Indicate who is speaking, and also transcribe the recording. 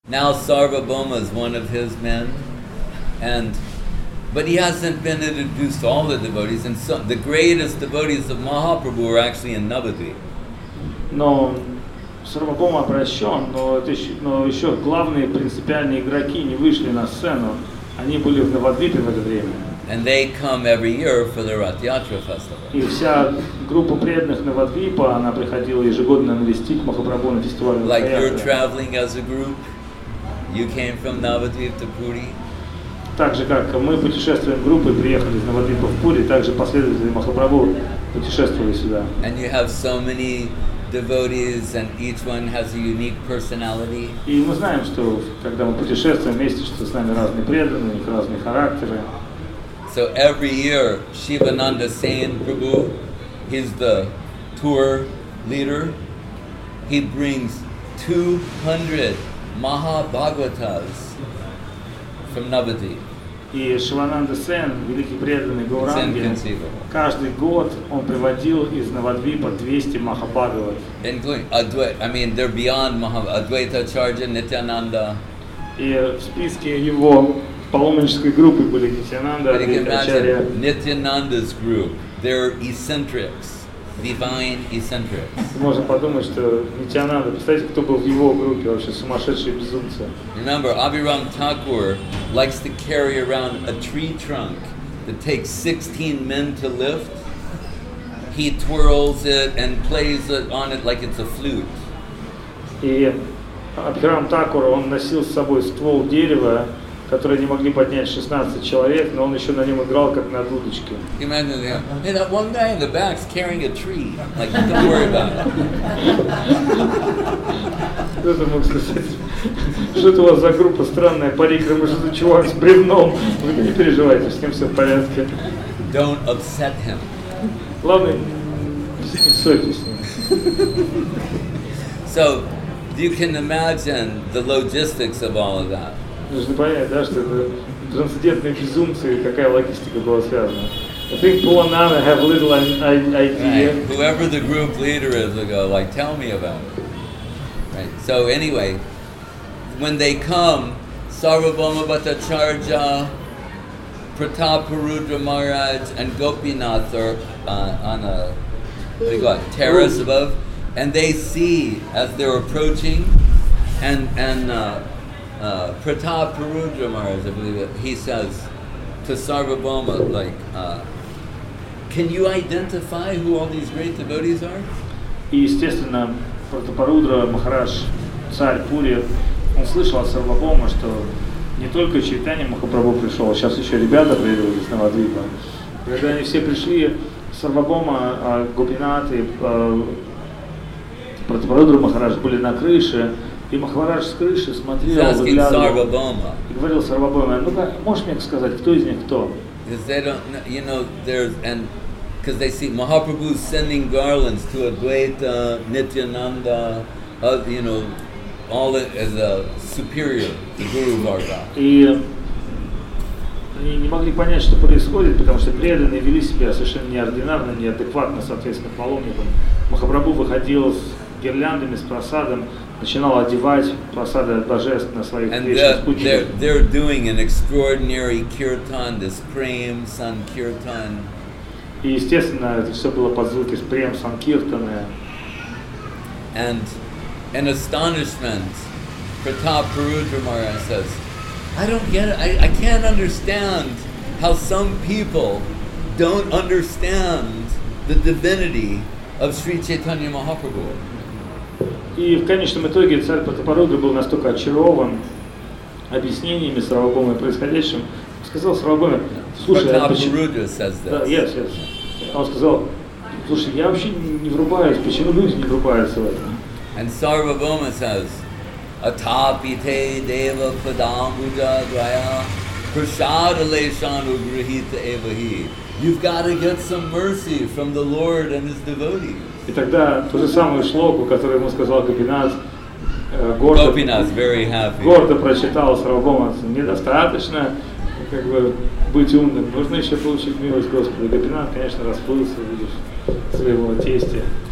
Speaker 1: Now Sarvabhauma is one of his men, but he hasn't been introduced to all the devotees, and so the greatest devotees of Mahaprabhu are actually in Navadvip.
Speaker 2: Но Сарвабхаума обращен, но еще главные принципиальные игроки не вышли на сцену. Они были в Навадвипе в это время.
Speaker 1: And they come every year for the Rath Yatra festival.
Speaker 2: И вся группа преданных Навадвипа, она приходила ежегодно навестить Махапрабху на фестивале.
Speaker 1: Like you're traveling as a group, you came from Navadvip to Puri.
Speaker 2: Так же, как мы путешествуем группой, приехали из Навадвипа в Пури, также последователи Махапрабху путешествовали сюда.
Speaker 1: And you have so many devotees, and each one has a unique personality.
Speaker 2: И мы знаем, что когда мы путешествуем вместе, что с нами разные преданные, у них разные характеры.
Speaker 1: So every year, Shivananda Sen Prabhu, he's the tour leader. He brings 200 Mahabhagavatas from Navadvip.
Speaker 2: И Шивананда Сен, великий преданный Гауранги, каждый год он приводил из Навадвипа 200 Махабхагават.
Speaker 1: Including Advaita, I mean, they're beyond Advaita Acharya, Nityananda.
Speaker 2: И в списке его паломнической группы были Нитьянанда, Адвайта Ачарья.
Speaker 1: Nityananda's group, they're eccentrics, divine eccentrics.
Speaker 2: Можно подумать, что Нитьянанда, представьте, кто был в его группе, вообще сумасшедшие безумцы.
Speaker 1: Remember, Abhiram Thakur likes to carry around a tree trunk that takes 16 men to lift. He twirls it and plays it on it like it's a flute.
Speaker 2: И Абхирам Такур, он носил с собой ствол дерева, который не могли поднять 16 человек, но он еще на нем играл как на дудочке.
Speaker 1: Imagine, hey, that one guy in the back's carrying a tree. Like, don't worry about it.
Speaker 2: Кто-то мог сказать, что это у вас за группа странная, парикра, что за чувак с бревном. Вы не переживайте, с ним все в порядке.
Speaker 1: Don't upset him.
Speaker 2: Главное, не ссорьтесь с ним.
Speaker 1: So, you can imagine the logistics of all of that.
Speaker 2: Нужно понять, да, что это трансцендентные безумцы, и какая логистика была связана. I think Paul and Nana have a little idea.
Speaker 1: Right. Whoever the group leader is will go, like, tell me about it. Right. So anyway, when they come, Sarvabhauma Bhattacharya, Prataparudra Maharaj, and Gopinath are on a terrace above, and they see as they're approaching, and Prataparudra Maharaj, I believe it, he says to Sarvabhauma, like, can you identify who all these great devotees are?
Speaker 2: И, естественно, Пратапарудра Махарадж, царь Пури, он слышал от Сарвабхаума, что не только Чайтанья Махапрабху пришел, а сейчас еще ребята приехали из Навадвипа. Когда они все пришли, Сарвабхаума, Гопинат и Пратапарудра Махарадж были на крыше, и Махарадж с крыши смотрел, выглядывал и говорил Сарвабхауме, ну-ка, можешь мне сказать, кто из них кто?
Speaker 1: Because they don't, you know, because they see Mahaprabhu sending garlands to Advaita, Nityananda, you know, all as a superior, the Guru Varga.
Speaker 2: И они не могли понять, что происходит, потому что преданные вели себя совершенно неординарно, неадекватно, соответственно, паломникам. Махапрабху выходил с гирляндами, с просадом, начинал одевать просады от божеств на своих вечных спутников.
Speaker 1: They're doing an extraordinary kirtan, this Prem Sankirtan.
Speaker 2: И, естественно, это все было под звуки Прем Санкиртана.
Speaker 1: And in astonishment, Prataparudra Maharaj says, I don't get it, I can't understand how some people don't understand the divinity of Sri Chaitanya Mahaprabhu.
Speaker 2: И в конечном итоге царь Пратапарудра был настолько очарован объяснениями Сарвабхаума происходящим, сказал Сарвабхауме, слушай, он сказал, слушай, я вообще не врубаюсь, почему люди не врубаются в этом?
Speaker 1: And Sarvabhauma says, Atapite deva padambuja dvaya prasadaleshanu grihita evahi. You've got to get some mercy from the Lord and His devotees.
Speaker 2: И тогда ту же самую шлоку, которую ему сказал Гопинат, гордо прочитал Сарвабхаума, недостаточно как бы быть умным, нужно еще получить милость Господа. Гопинат, конечно, расплылся, видишь, своего тестя.